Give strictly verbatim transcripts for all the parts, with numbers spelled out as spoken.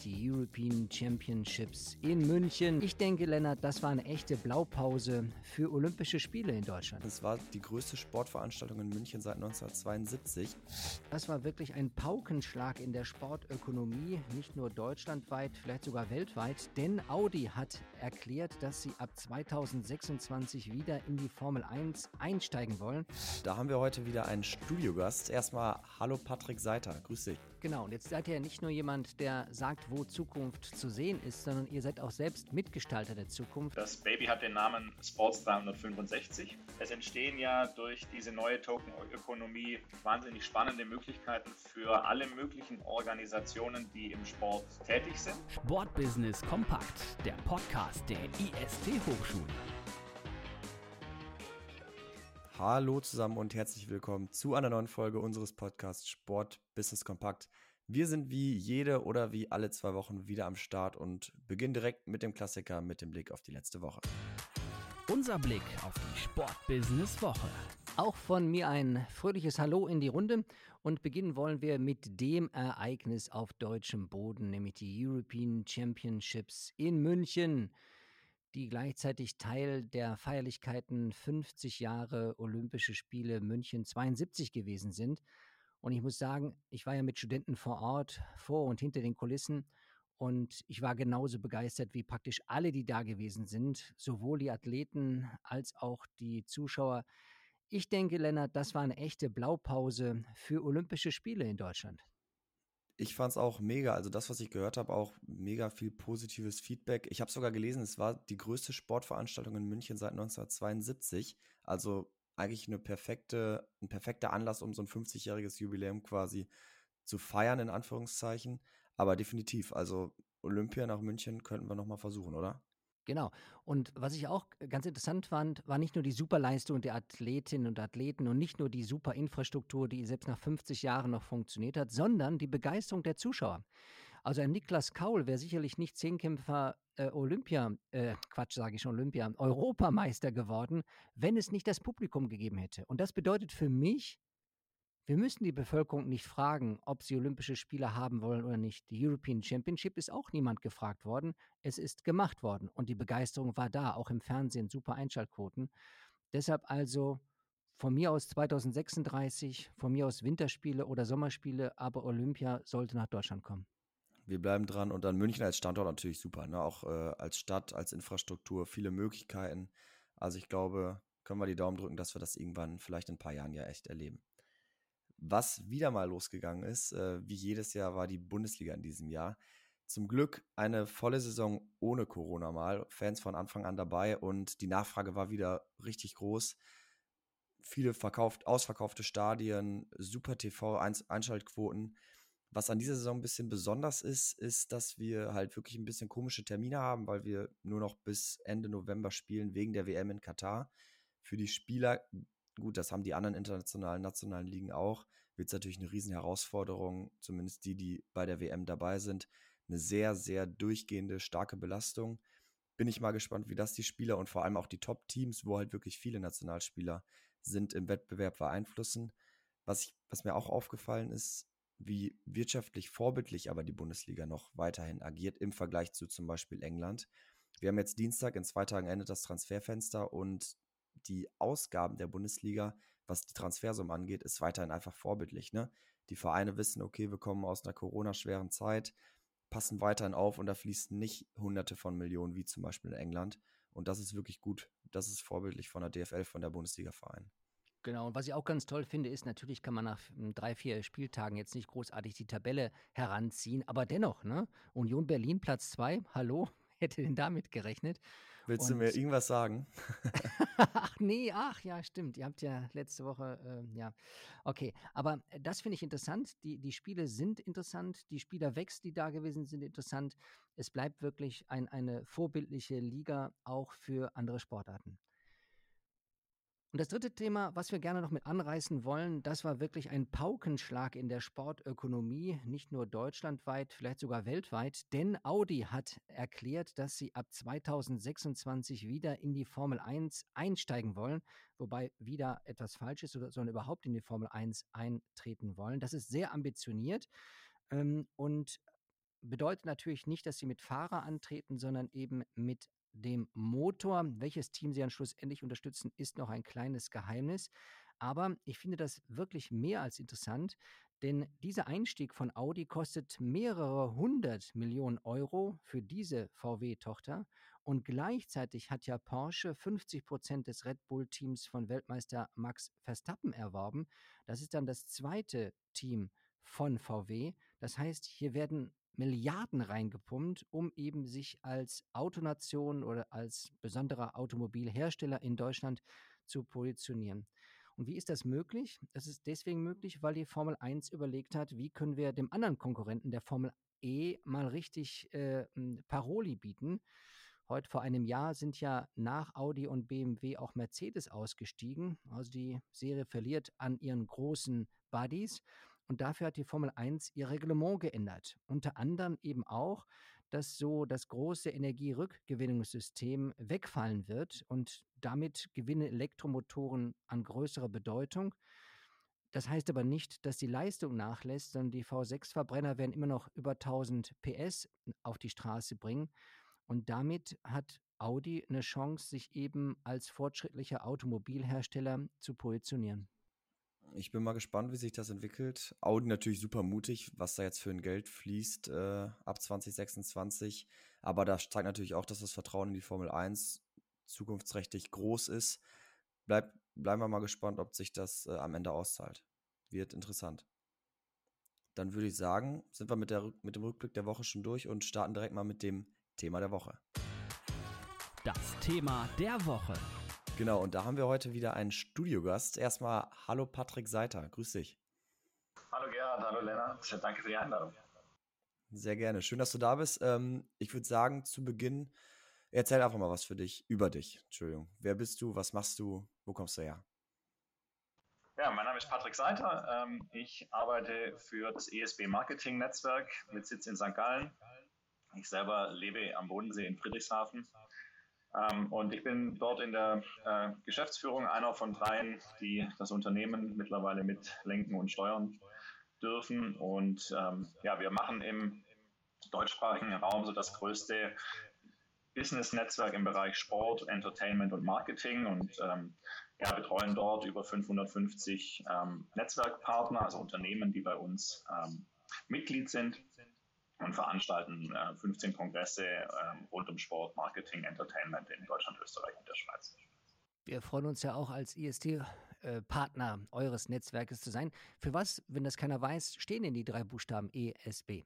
die European Championships in München. Ich denke, Lennart, das war eine echte Blaupause für Olympische Spiele in Deutschland. Es war die größte Sportveranstaltung in München seit neunzehnhundertzweiundsiebzig. Das war wirklich ein Paukenschlag in der Sportökonomie, nicht nur deutschlandweit, vielleicht sogar weltweit, denn Audi hat erklärt, dass sie ab zweitausendsechsundzwanzig wieder in die Formel eins einsteigen wollen. Da haben wir heute wieder einen Studiogast. Erstmal hallo Patrick Seiter, grüß dich. Genau, und jetzt seid ihr ja nicht nur jemand, der sagt, wo Zukunft zu sehen ist, sondern ihr seid auch selbst Mitgestalter der Zukunft. Das Baby hat den Namen Sports dreihundertfünfundsechzig. Es entstehen ja durch diese neue Tokenökonomie wahnsinnig spannende Möglichkeiten für alle möglichen Organisationen, die im Sport tätig sind. Sportbusiness kompakt, der Podcast der I S T-Hochschule. Hallo zusammen und herzlich willkommen zu einer neuen Folge unseres Podcasts Sport Business Kompakt. Wir sind wie jede oder wie alle zwei Wochen wieder am Start und beginnen direkt mit dem Klassiker, mit dem Blick auf die letzte Woche. Unser Blick auf die Sport-Business-Woche. Auch von mir ein fröhliches Hallo in die Runde und beginnen wollen wir mit dem Ereignis auf deutschem Boden, nämlich die European Championships in München, die gleichzeitig Teil der Feierlichkeiten fünfzig Jahre Olympische Spiele München zweiundsiebzig gewesen sind. Und ich muss sagen, ich war ja mit Studenten vor Ort, vor und hinter den Kulissen, und ich war genauso begeistert wie praktisch alle, die da gewesen sind, sowohl die Athleten als auch die Zuschauer. Ich denke, Lennart, das war eine echte Blaupause für Olympische Spiele in Deutschland. Ich fand es auch mega, also das, was ich gehört habe, auch mega viel positives Feedback. Ich habe sogar gelesen, es war die größte Sportveranstaltung in München seit neunzehnhundertzweiundsiebzig. Also eigentlich eine perfekte, ein perfekter Anlass, um so ein fünfzigjähriges Jubiläum quasi zu feiern, in Anführungszeichen. Aber definitiv, also Olympia nach München könnten wir nochmal versuchen, oder? Genau. Und was ich auch ganz interessant fand, war nicht nur die Superleistung der Athletinnen und Athleten und nicht nur die super Infrastruktur, die selbst nach fünfzig Jahren noch funktioniert hat, sondern die Begeisterung der Zuschauer. Also ein Niklas Kaul wäre sicherlich nicht Zehnkämpfer äh, Olympia, äh, Quatsch sage ich schon, Olympia, Europameister geworden, wenn es nicht das Publikum gegeben hätte. Und das bedeutet für mich, wir müssen die Bevölkerung nicht fragen, ob sie Olympische Spiele haben wollen oder nicht. Die European Championship ist auch niemand gefragt worden. Es ist gemacht worden und die Begeisterung war da, auch im Fernsehen, super Einschaltquoten. Deshalb also von mir aus zweitausendsechsunddreißig, von mir aus Winterspiele oder Sommerspiele, aber Olympia sollte nach Deutschland kommen. Wir bleiben dran und dann München als Standort natürlich super, ne? Auch äh, als Stadt, als Infrastruktur, viele Möglichkeiten. Also ich glaube, können wir die Daumen drücken, dass wir das irgendwann vielleicht in ein paar Jahren ja echt erleben. Was wieder mal losgegangen ist, äh, wie jedes Jahr, war die Bundesliga in diesem Jahr. Zum Glück eine volle Saison ohne Corona mal. Fans von Anfang an dabei und die Nachfrage war wieder richtig groß. Viele verkauft, ausverkaufte Stadien, super T V-Einschaltquoten. Was an dieser Saison ein bisschen besonders ist, ist, dass wir halt wirklich ein bisschen komische Termine haben, weil wir nur noch bis Ende November spielen wegen der W M in Katar. Für die Spieler, gut, das haben die anderen internationalen, nationalen Ligen auch, wird es natürlich eine riesen Herausforderung, zumindest die, die bei der W M dabei sind. Eine sehr, sehr durchgehende, starke Belastung. Bin ich mal gespannt, wie das die Spieler und vor allem auch die Top-Teams, wo halt wirklich viele Nationalspieler sind, im Wettbewerb beeinflussen. Was, ich, was mir auch aufgefallen ist, wie wirtschaftlich vorbildlich aber die Bundesliga noch weiterhin agiert im Vergleich zu zum Beispiel England. Wir haben jetzt Dienstag, in zwei Tagen endet das Transferfenster und die Ausgaben der Bundesliga, was die Transfersummen angeht, ist weiterhin einfach vorbildlich, ne? Die Vereine wissen, okay, wir kommen aus einer Corona-schweren Zeit, passen weiterhin auf und da fließen nicht Hunderte von Millionen wie zum Beispiel in England. Und das ist wirklich gut. Das ist vorbildlich von der D F L, von der Bundesliga-Verein. Genau, und was ich auch ganz toll finde, ist, natürlich kann man nach ähm, drei, vier Spieltagen jetzt nicht großartig die Tabelle heranziehen, aber dennoch, ne? Union Berlin Platz zwei, hallo, hätte denn damit gerechnet? Willst du Und mir irgendwas sagen? ach nee, ach ja, stimmt. Ihr habt ja letzte Woche, äh, ja, okay. Aber äh, das finde ich interessant. Die, die Spiele sind interessant. Die Spielerwechsel, die da gewesen sind, interessant. Es bleibt wirklich ein, eine vorbildliche Liga auch für andere Sportarten. Und das dritte Thema, was wir gerne noch mit anreißen wollen, das war wirklich ein Paukenschlag in der Sportökonomie, nicht nur deutschlandweit, vielleicht sogar weltweit, denn Audi hat erklärt, dass sie ab zweitausendsechsundzwanzig wieder in die Formel eins einsteigen wollen, wobei wieder etwas falsch ist, oder- sondern überhaupt in die Formel eins eintreten wollen. Das ist sehr ambitioniert ähm, und bedeutet natürlich nicht, dass sie mit Fahrer antreten, sondern eben mit dem Motor. Welches Team sie dann schlussendlich unterstützen, ist noch ein kleines Geheimnis. Aber ich finde das wirklich mehr als interessant, denn dieser Einstieg von Audi kostet mehrere hundert Millionen Euro für diese V W-Tochter. Und gleichzeitig hat ja Porsche fünfzig Prozent des Red Bull-Teams von Weltmeister Max Verstappen erworben. Das ist dann das zweite Team von V W. Das heißt, hier werden Milliarden reingepumpt, um eben sich als Autonation oder als besonderer Automobilhersteller in Deutschland zu positionieren. Und wie ist das möglich? Das ist deswegen möglich, weil die Formel eins überlegt hat, wie können wir dem anderen Konkurrenten der Formel E mal richtig äh, m, Paroli bieten. Heute vor einem Jahr sind ja nach Audi und B M W auch Mercedes ausgestiegen. Also die Serie verliert an ihren großen Buddies. Und dafür hat die Formel eins ihr Reglement geändert. Unter anderem eben auch, dass so das große Energierückgewinnungssystem wegfallen wird und damit gewinnen Elektromotoren an größerer Bedeutung. Das heißt aber nicht, dass die Leistung nachlässt, sondern die V sechs Verbrenner werden immer noch über tausend P S auf die Straße bringen. Und damit hat Audi eine Chance, sich eben als fortschrittlicher Automobilhersteller zu positionieren. Ich bin mal gespannt, wie sich das entwickelt. Audi natürlich super mutig, was da jetzt für ein Geld fließt äh, ab zwanzig sechsundzwanzig. Aber da zeigt natürlich auch, dass das Vertrauen in die Formel eins zukunftsträchtig groß ist. Bleib, bleiben wir mal gespannt, ob sich das äh, am Ende auszahlt. Wird interessant. Dann würde ich sagen, sind wir mit, der, mit dem Rückblick der Woche schon durch und starten direkt mal mit dem Thema der Woche. Das Thema der Woche. Genau, und da haben wir heute wieder einen Studiogast. Erstmal, hallo Patrick Seiter, grüß dich. Hallo Gerhard, hallo Lennart, danke für die Einladung. Sehr gerne, schön, dass du da bist. Ähm, ich würde sagen, zu Beginn, erzähl einfach mal was für dich, über dich, Entschuldigung. Wer bist du, was machst du, wo kommst du her? Ja, mein Name ist Patrick Seiter. Ich arbeite für das E S B Marketing Netzwerk mit Sitz in Sankt Gallen. Ich selber lebe am Bodensee in Friedrichshafen. Und ich bin dort in der Geschäftsführung einer von dreien, die das Unternehmen mittlerweile mit lenken und steuern dürfen. Und ja, wir machen im deutschsprachigen Raum so das größte Business-Netzwerk im Bereich Sport, Entertainment und Marketing und ja, betreuen dort über fünfhundertfünfzig Netzwerkpartner, also Unternehmen, die bei uns Mitglied sind. Und veranstalten äh, fünfzehn Kongresse äh, rund um Sport, Marketing, Entertainment in Deutschland, Österreich und der Schweiz. Wir freuen uns ja auch als I S T-Partner äh, eures Netzwerkes zu sein. Für was, wenn das keiner weiß, stehen denn die drei Buchstaben E S B?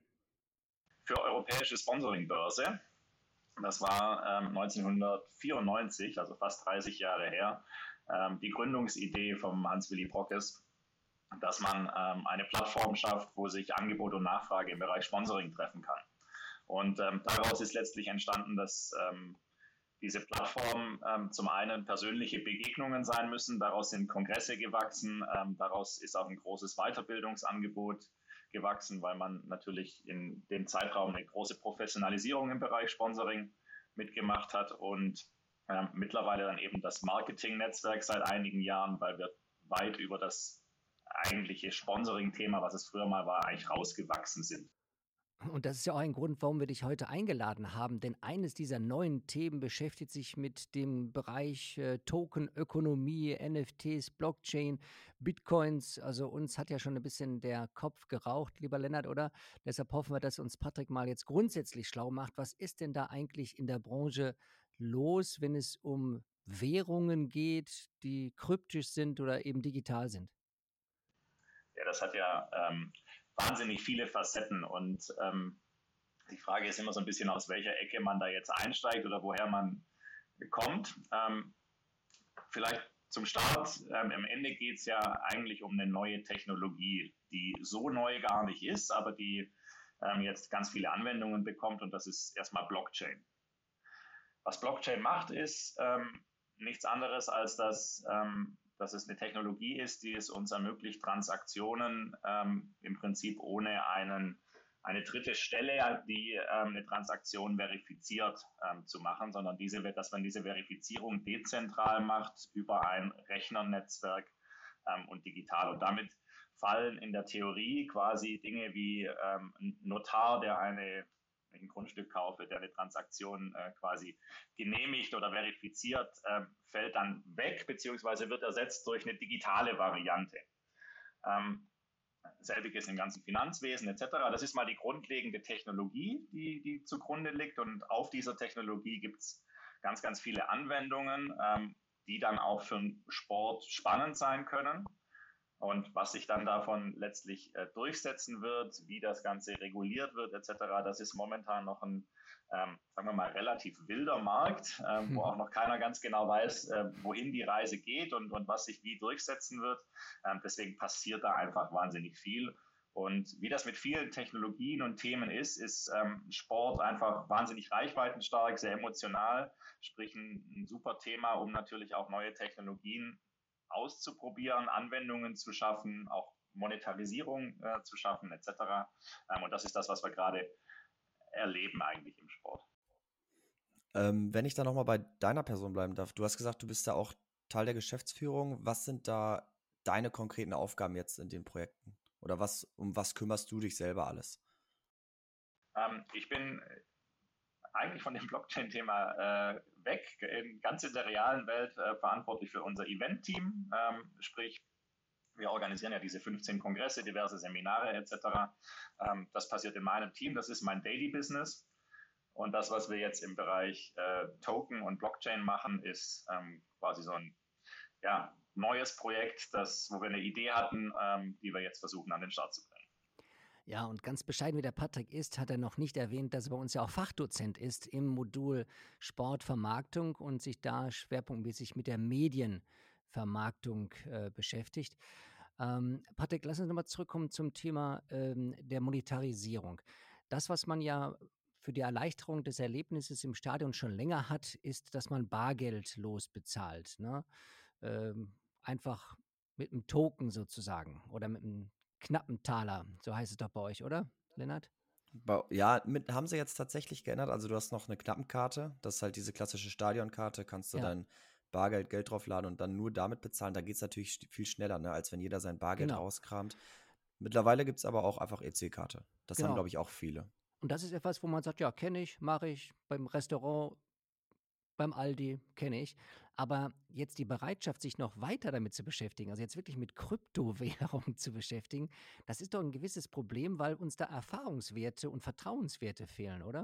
Für Europäische Sponsoringbörse. Das war ähm, neunzehnhundertvierundneunzig, also fast dreißig Jahre her, ähm, die Gründungsidee von Hans-Willy Brockes, dass man ähm, eine Plattform schafft, wo sich Angebot und Nachfrage im Bereich Sponsoring treffen kann. Und ähm, daraus ist letztlich entstanden, dass ähm, diese Plattformen ähm, zum einen persönliche Begegnungen sein müssen, daraus sind Kongresse gewachsen, ähm, daraus ist auch ein großes Weiterbildungsangebot gewachsen, weil man natürlich in dem Zeitraum eine große Professionalisierung im Bereich Sponsoring mitgemacht hat und ähm, mittlerweile dann eben das Marketing-Netzwerk seit einigen Jahren, weil wir weit über das eigentliche Sponsoring-Thema, was es früher mal war, eigentlich rausgewachsen sind. Und das ist ja auch ein Grund, warum wir dich heute eingeladen haben, denn eines dieser neuen Themen beschäftigt sich mit dem Bereich äh, Tokenökonomie, N F Ts, Blockchain, Bitcoins. Also uns hat ja schon ein bisschen der Kopf geraucht, lieber Lennart, oder? Deshalb hoffen wir, dass uns Patrick mal jetzt grundsätzlich schlau macht. Was ist denn da eigentlich in der Branche los, wenn es um Währungen geht, die kryptisch sind oder eben digital sind? Ja, das hat ja ähm, wahnsinnig viele Facetten und ähm, die Frage ist immer so ein bisschen, aus welcher Ecke man da jetzt einsteigt oder woher man kommt. Ähm, vielleicht zum Start, ähm, am Ende geht es ja eigentlich um eine neue Technologie, die so neu gar nicht ist, aber die ähm, jetzt ganz viele Anwendungen bekommt und das ist erstmal Blockchain. Was Blockchain macht, ist ähm, nichts anderes als dass ähm, dass es eine Technologie ist, die es uns ermöglicht, Transaktionen ähm, im Prinzip ohne einen, eine dritte Stelle, die ähm, eine Transaktion verifiziert, ähm, zu machen, sondern diese, dass man diese Verifizierung dezentral macht über ein Rechnernetzwerk ähm, und digital. Und damit fallen in der Theorie quasi Dinge wie ähm, ein Notar, der eine, wenn ich ein Grundstück kaufe, der eine Transaktion äh, quasi genehmigt oder verifiziert, äh, fällt dann weg, beziehungsweise wird ersetzt durch eine digitale Variante. Ähm, selbiges im ganzen Finanzwesen et cetera. Das ist mal die grundlegende Technologie, die, die zugrunde liegt, und auf dieser Technologie gibt es ganz, ganz viele Anwendungen, ähm, die dann auch für den Sport spannend sein können. Und was sich dann davon letztlich äh, durchsetzen wird, wie das Ganze reguliert wird et cetera, das ist momentan noch ein, ähm, sagen wir mal, relativ wilder Markt, ähm, wo auch noch keiner ganz genau weiß, äh, wohin die Reise geht und, und was sich wie durchsetzen wird. Ähm, deswegen passiert da einfach wahnsinnig viel. Und wie das mit vielen Technologien und Themen ist, ist ähm, Sport einfach wahnsinnig reichweitenstark, sehr emotional, sprich ein, ein super Thema, um natürlich auch neue Technologien auszuprobieren, Anwendungen zu schaffen, auch Monetarisierung äh, zu schaffen et cetera. Ähm, und das ist das, was wir gerade erleben eigentlich im Sport. Ähm, wenn ich da nochmal bei deiner Person bleiben darf, du hast gesagt, du bist da auch Teil der Geschäftsführung. Was sind da deine konkreten Aufgaben jetzt in den Projekten? Oder was, um was kümmerst du dich selber alles? Ähm, ich bin eigentlich von dem Blockchain-Thema äh, weg, in, ganz in der realen Welt äh, verantwortlich für unser Event-Team, ähm, sprich, wir organisieren ja diese fünfzehn Kongresse, diverse Seminare et cetera. Ähm, das passiert in meinem Team, das ist mein Daily Business. Und das, was wir jetzt im Bereich äh, Token und Blockchain machen, ist ähm, quasi so ein ja, neues Projekt, das, wo wir eine Idee hatten, ähm, die wir jetzt versuchen an den Start zu bringen. Ja, und ganz bescheiden wie der Patrick ist, hat er noch nicht erwähnt, dass er bei uns ja auch Fachdozent ist im Modul Sportvermarktung und sich da schwerpunktmäßig mit der Medienvermarktung äh, beschäftigt. Ähm, Patrick, lass uns nochmal zurückkommen zum Thema ähm, der Monetarisierung. Das, was man ja für die Erleichterung des Erlebnisses im Stadion schon länger hat, ist, dass man bargeldlos bezahlt. Ne? Ähm, einfach mit einem Token sozusagen oder mit einem knappen Taler, so heißt es doch bei euch, oder, Lennart? Ba- Ja, mit, haben sie jetzt tatsächlich geändert. Also du hast noch eine Knappenkarte. Das ist halt diese klassische Stadionkarte. Kannst du Ja, dein Bargeld, Geld draufladen und dann nur damit bezahlen. Da geht es natürlich sch- viel schneller, ne, als wenn jeder sein Bargeld genau, rauskramt. Mittlerweile gibt es aber auch einfach E C-Karte. Das haben, genau. glaube ich, auch viele. Und das ist etwas, wo man sagt, ja, kenne ich, mache ich beim Restaurant, beim Aldi, kenne ich. Aber jetzt die Bereitschaft, sich noch weiter damit zu beschäftigen, also jetzt wirklich mit Kryptowährung zu beschäftigen, das ist doch ein gewisses Problem, weil uns da Erfahrungswerte und Vertrauenswerte fehlen, oder?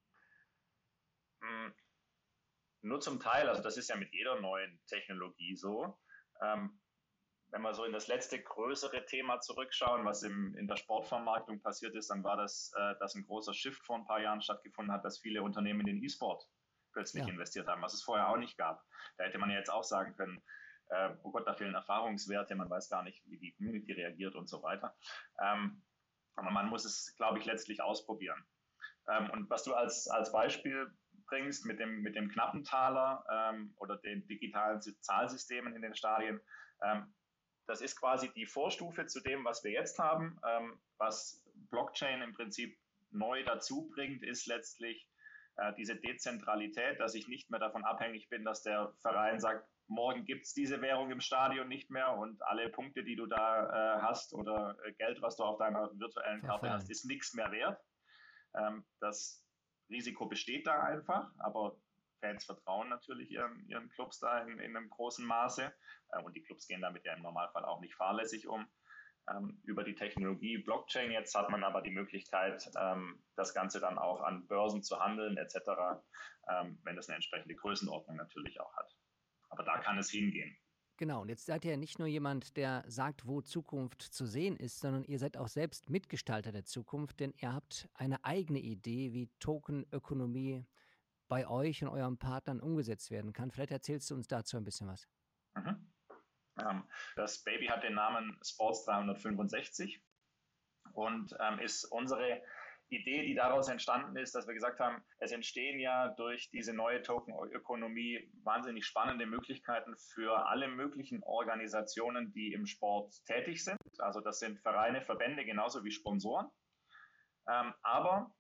Mm, Nur zum Teil, also das ist ja mit jeder neuen Technologie so. Ähm, wenn wir so in das letzte größere Thema zurückschauen, was im, in der Sportvermarktung passiert ist, dann war das, äh, dass ein großer Shift vor ein paar Jahren stattgefunden hat, dass viele Unternehmen in den E-Sport plötzlich Ja, investiert haben, was es vorher auch nicht gab. Da hätte man ja jetzt auch sagen können, äh, oh Gott, da fehlen Erfahrungswerte, man weiß gar nicht, wie die Community reagiert und so weiter. Ähm, aber man muss es, glaube ich, letztlich ausprobieren. Ähm, und was du als, als Beispiel bringst mit dem, mit dem Knappentaler ähm, oder den digitalen Zahlsystemen in den Stadien, ähm, das ist quasi die Vorstufe zu dem, was wir jetzt haben. Ähm, was Blockchain im Prinzip neu dazu bringt, ist letztlich äh, diese Dezentralität, dass ich nicht mehr davon abhängig bin, dass der Verein sagt, morgen gibt es diese Währung im Stadion nicht mehr und alle Punkte, die du da äh, hast oder äh, Geld, was du auf deiner virtuellen Karte hast, verfallen. ist nichts mehr wert. Ähm, das Risiko besteht da einfach, aber Fans vertrauen natürlich ihren, ihren Clubs da in, in einem großen Maße. Äh, und die Clubs gehen damit ja im Normalfall auch nicht fahrlässig um. Ähm, über die Technologie Blockchain jetzt hat man aber die Möglichkeit, ähm, das Ganze dann auch an Börsen zu handeln et cetera, ähm, wenn das eine entsprechende Größenordnung natürlich auch hat. Aber da kann es hingehen. Genau, und jetzt seid ihr ja nicht nur jemand, der sagt, wo Zukunft zu sehen ist, sondern ihr seid auch selbst Mitgestalter der Zukunft, denn ihr habt eine eigene Idee, wie Tokenökonomie bei euch und euren Partnern umgesetzt werden kann. Vielleicht erzählst du uns dazu ein bisschen was. Mhm. Ähm, das Baby hat den Namen Sports dreihundertfünfundsechzig und ähm, ist unsere Idee, die daraus entstanden ist, dass wir gesagt haben, es entstehen ja durch diese neue Tokenökonomie wahnsinnig spannende Möglichkeiten für alle möglichen Organisationen, die im Sport tätig sind. Also das sind Vereine, Verbände genauso wie Sponsoren. Ähm, aber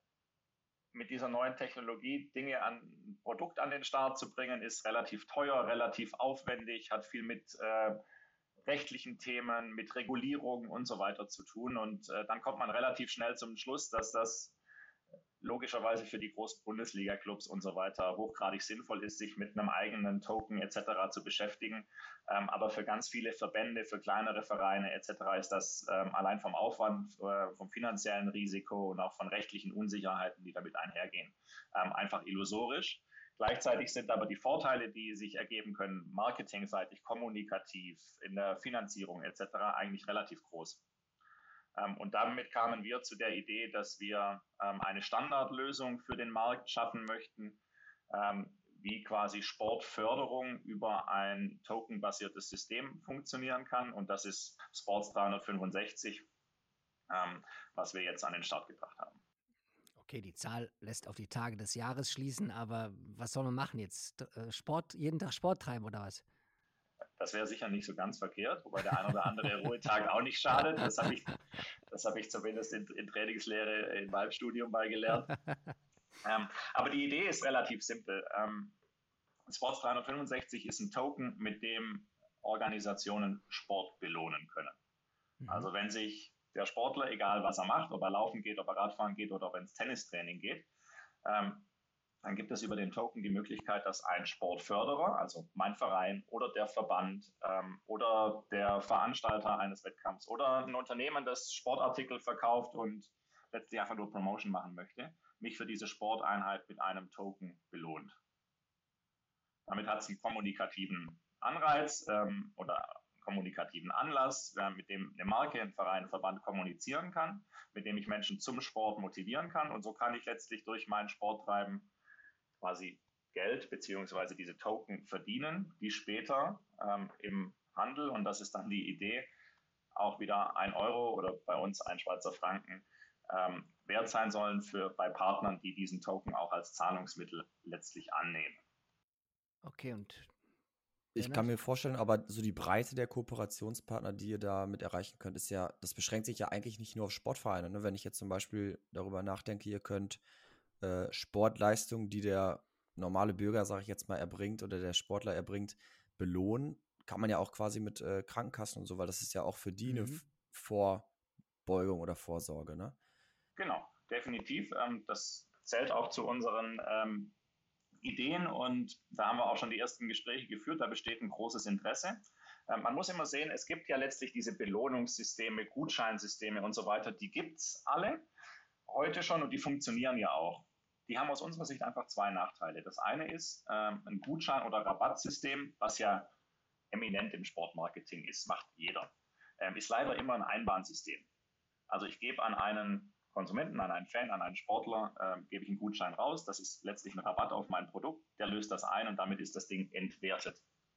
mit dieser neuen Technologie Dinge an ein Produkt an den Start zu bringen, ist relativ teuer, relativ aufwendig, hat viel mit äh, rechtlichen Themen, mit Regulierungen und so weiter zu tun. Und äh, dann kommt man relativ schnell zum Schluss, dass das logischerweise für die großen Bundesliga-Clubs und so weiter hochgradig sinnvoll ist, sich mit einem eigenen Token et cetera zu beschäftigen. Ähm, aber für ganz viele Verbände, für kleinere Vereine et cetera ist das ähm, allein vom Aufwand, äh, vom finanziellen Risiko und auch von rechtlichen Unsicherheiten, die damit einhergehen, ähm, einfach illusorisch. Gleichzeitig sind aber die Vorteile, die sich ergeben können, marketingseitig, kommunikativ, in der Finanzierung et cetera, eigentlich relativ groß. Ähm, und damit kamen wir zu der Idee, dass wir ähm, eine Standardlösung für den Markt schaffen möchten, ähm, wie quasi Sportförderung über ein tokenbasiertes System funktionieren kann. Und das ist Sports dreihundertfünfundsechzig, ähm, was wir jetzt an den Start gebracht haben. Okay, die Zahl lässt auf die Tage des Jahres schließen, aber was soll man machen jetzt? Sport, jeden Tag Sport treiben oder was? Das wäre sicher nicht so ganz verkehrt, wobei der ein oder andere Ruhetag auch nicht schadet. Das habe ich, das habe ich zumindest in, in Trainingslehre in meinem Studium mal gelernt. ähm, aber die Idee ist relativ simpel. Ähm, Sports dreihundertfünfundsechzig ist ein Token, mit dem Organisationen Sport belohnen können. Mhm. Also wenn sich der Sportler, egal was er macht, ob er laufen geht, ob er Radfahren geht oder ob er ins Tennistraining geht, ähm, dann gibt es über den Token die Möglichkeit, dass ein Sportförderer, also mein Verein oder der Verband ähm, oder der Veranstalter eines Wettkampfs oder ein Unternehmen, das Sportartikel verkauft und letztlich einfach nur Promotion machen möchte, mich für diese Sporteinheit mit einem Token belohnt. Damit hat es einen kommunikativen Anreiz ähm, oder kommunikativen Anlass, äh, mit dem eine Marke, ein Verein, ein Verband kommunizieren kann, mit dem ich Menschen zum Sport motivieren kann. Und so kann ich letztlich durch mein Sporttreiben quasi Geld beziehungsweise diese Token verdienen, die später ähm, im Handel, und das ist dann die Idee, auch wieder ein Euro oder bei uns ein Schweizer Franken ähm, wert sein sollen für bei Partnern, die diesen Token auch als Zahlungsmittel letztlich annehmen. Okay, und ich kann mir vorstellen, aber so die Breite der Kooperationspartner, die ihr damit erreichen könnt, ist ja, das beschränkt sich ja eigentlich nicht nur auf Sportvereine. Ne? Wenn ich jetzt zum Beispiel darüber nachdenke, ihr könnt äh, Sportleistungen, die der normale Bürger, sage ich jetzt mal, erbringt oder der Sportler erbringt, belohnen, kann man ja auch quasi mit äh, Krankenkassen und so, weil das ist ja auch für die mhm. eine Vorbeugung oder Vorsorge, ne? Genau, definitiv. Ähm, das zählt auch zu unseren ähm, Ideen und da haben wir auch schon die ersten Gespräche geführt, da besteht ein großes Interesse. Ähm, man muss immer sehen, es gibt ja letztlich diese Belohnungssysteme, Gutscheinsysteme und so weiter, die gibt es alle heute schon und die funktionieren ja auch. Die haben aus unserer Sicht einfach zwei Nachteile. Das eine ist ähm, ein Gutschein- oder Rabattsystem, was ja eminent im Sportmarketing ist, macht jeder, ähm, ist leider immer ein Einbahnsystem. Also ich gebe an einen Konsumenten, an einen Fan, an einen Sportler, äh, gebe ich einen Gutschein raus. Das ist letztlich ein Rabatt auf mein Produkt. Der löst das ein und damit ist das Ding entwertet.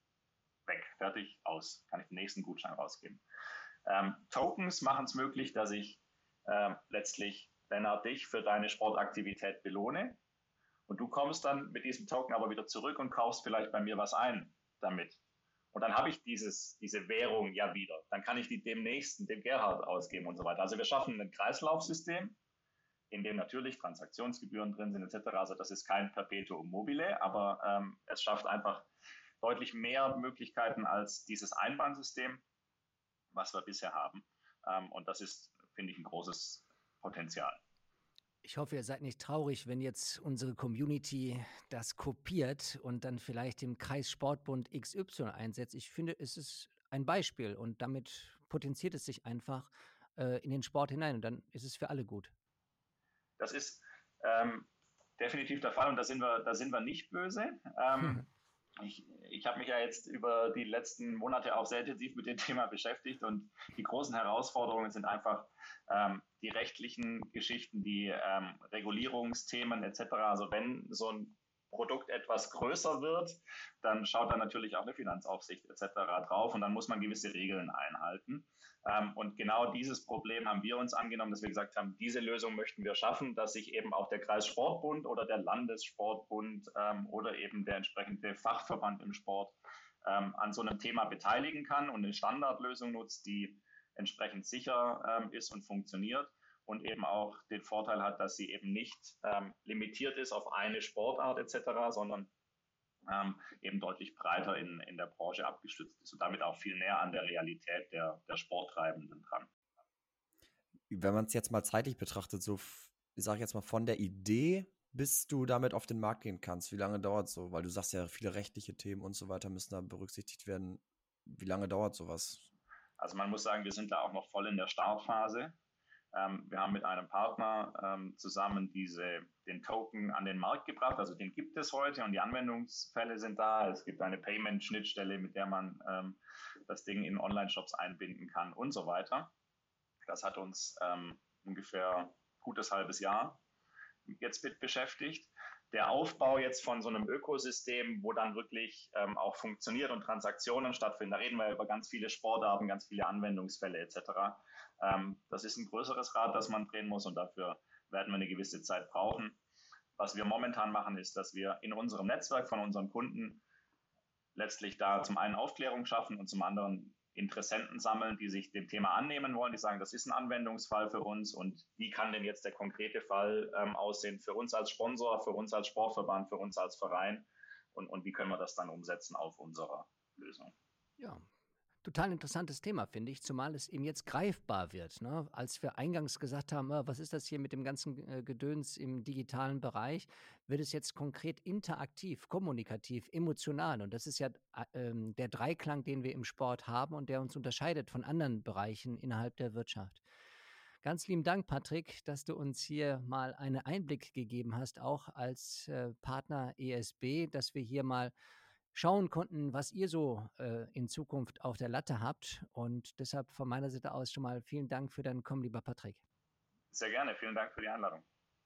Weg, fertig, aus. Kann ich den nächsten Gutschein rausgeben. Ähm, Tokens machen es möglich, dass ich äh, letztlich, Lennart, dich für deine Sportaktivität belohne und du kommst dann mit diesem Token aber wieder zurück und kaufst vielleicht bei mir was ein damit. Und dann habe ich dieses, diese Währung ja wieder. Dann kann ich die dem Nächsten, dem Gerhard, ausgeben und so weiter. Also wir schaffen ein Kreislaufsystem, in dem natürlich Transaktionsgebühren drin sind et cetera. Also das ist kein Perpetuum mobile, aber ähm, es schafft einfach deutlich mehr Möglichkeiten als dieses Einbahnsystem, was wir bisher haben. Ähm, und das ist, finde ich, ein großes Potenzial. Ich hoffe, ihr seid nicht traurig, wenn jetzt unsere Community das kopiert und dann vielleicht im Kreis Sportbund X Y einsetzt. Ich finde, es ist ein Beispiel und damit potenziert es sich einfach äh, in den Sport hinein und dann ist es für alle gut. Das ist ähm, definitiv der Fall und da sind wir, da sind wir nicht böse. Ähm, ich ich habe mich ja jetzt über die letzten Monate auch sehr intensiv mit dem Thema beschäftigt und die großen Herausforderungen sind einfach ähm, die rechtlichen Geschichten, die ähm, Regulierungsthemen et cetera. Also wenn so ein Produkt etwas größer wird, dann schaut da natürlich auch eine Finanzaufsicht et cetera drauf und dann muss man gewisse Regeln einhalten. Ähm, und genau dieses Problem haben wir uns angenommen, dass wir gesagt haben, diese Lösung möchten wir schaffen, dass sich eben auch der Kreissportbund oder der Landessportbund ähm, oder eben der entsprechende Fachverband im Sport ähm, an so einem Thema beteiligen kann und eine Standardlösung nutzt, die entsprechend sicher ähm, ist und funktioniert. Und eben auch den Vorteil hat, dass sie eben nicht ähm, limitiert ist auf eine Sportart et cetera, sondern ähm, eben deutlich breiter in, in der Branche abgestützt ist und damit auch viel näher an der Realität der, der Sporttreibenden dran. Wenn man es jetzt mal zeitlich betrachtet, so, ich sage jetzt mal von der Idee, bis du damit auf den Markt gehen kannst, wie lange dauert so? Weil du sagst ja, viele rechtliche Themen und so weiter müssen da berücksichtigt werden. Wie lange dauert sowas? Also man muss sagen, wir sind da auch noch voll in der Startphase. Ähm, wir haben mit einem Partner ähm, zusammen diese, den Token an den Markt gebracht. Also den gibt es heute und die Anwendungsfälle sind da. Es gibt eine Payment-Schnittstelle, mit der man ähm, das Ding in Online-Shops einbinden kann und so weiter. Das hat uns ähm, ungefähr gutes halbes Jahr jetzt mit beschäftigt. Der Aufbau jetzt von so einem Ökosystem, wo dann wirklich ähm, auch funktioniert und Transaktionen stattfinden, da reden wir über ganz viele Sportarten, ganz viele Anwendungsfälle et cetera. Ähm, das ist ein größeres Rad, das man drehen muss und dafür werden wir eine gewisse Zeit brauchen. Was wir momentan machen, ist, dass wir in unserem Netzwerk von unseren Kunden letztlich da zum einen Aufklärung schaffen und zum anderen Interessenten sammeln, die sich dem Thema annehmen wollen, die sagen, das ist ein Anwendungsfall für uns und wie kann denn jetzt der konkrete Fall ähm, aussehen für uns als Sponsor, für uns als Sportverband, für uns als Verein und, und wie können wir das dann umsetzen auf unserer Lösung. Ja, total interessantes Thema, finde ich, zumal es eben jetzt greifbar wird. Ne? Als wir eingangs gesagt haben, äh, was ist das hier mit dem ganzen äh, Gedöns im digitalen Bereich, wird es jetzt konkret interaktiv, kommunikativ, emotional. Und das ist ja äh, der Dreiklang, den wir im Sport haben und der uns unterscheidet von anderen Bereichen innerhalb der Wirtschaft. Ganz lieben Dank, Patrick, dass du uns hier mal einen Einblick gegeben hast, auch als äh, Partner E S B, dass wir hier mal schauen konnten, was ihr so äh, in Zukunft auf der Latte habt. Und deshalb von meiner Seite aus schon mal vielen Dank für dein Kommen, lieber Patrick. Sehr gerne, vielen Dank für die Einladung.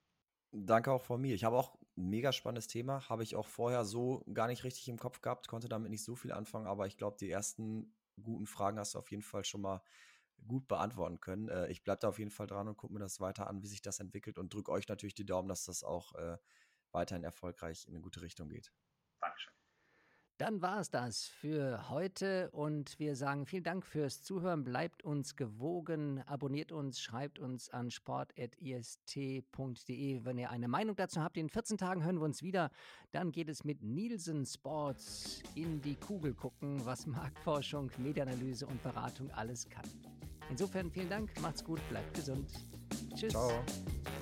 Danke auch von mir. Ich habe auch ein mega spannendes Thema, habe ich auch vorher so gar nicht richtig im Kopf gehabt, konnte damit nicht so viel anfangen, aber ich glaube, die ersten guten Fragen hast du auf jeden Fall schon mal gut beantworten können. Äh, ich bleibe da auf jeden Fall dran und gucke mir das weiter an, wie sich das entwickelt und drücke euch natürlich die Daumen, dass das auch äh, weiterhin erfolgreich in eine gute Richtung geht. Dankeschön. Dann war es das für heute und wir sagen vielen Dank fürs Zuhören. Bleibt uns gewogen, abonniert uns, schreibt uns an sport at i s t punkt d e, wenn ihr eine Meinung dazu habt. In vierzehn Tagen hören wir uns wieder. Dann geht es mit Nielsen Sports in die Kugel gucken, was Marktforschung, Medienanalyse und Beratung alles kann. Insofern vielen Dank, macht's gut, bleibt gesund. Tschüss. Ciao.